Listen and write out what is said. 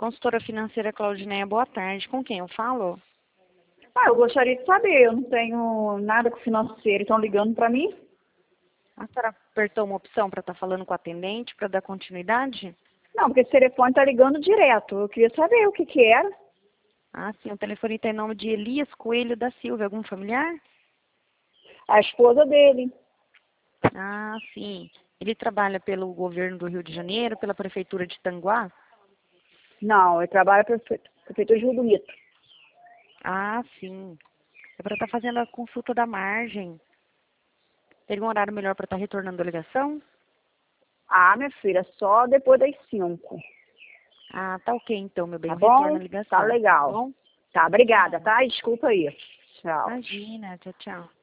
Consultora financeira Claudineia, boa tarde. Com quem eu falo? Eu gostaria de saber, eu não tenho nada com financeiro, estão ligando para mim? A senhora apertou uma opção para estar falando com o atendente, para dar continuidade? Não, porque esse telefone está ligando direto, eu queria saber o que que era. Ah, sim, o telefone está em nome de Elias Coelho da Silva, algum familiar? A esposa dele. Ah, sim. Ele trabalha pelo governo do Rio de Janeiro, pela prefeitura de Tanguá? Não, ele trabalha para a prefeitura de Rio Bonito. Ah, sim. É para estar fazendo a consulta da margem. Teria um horário melhor para estar retornando a ligação? Minha filha, só depois das 5. Ah, tá ok então, meu bem. Tá Eu retorno bom? a ligação. Tá Tá legal. bom? Tá, obrigada, Tchau. tá? Desculpa aí. Tchau. Imagina. Tchau, tchau.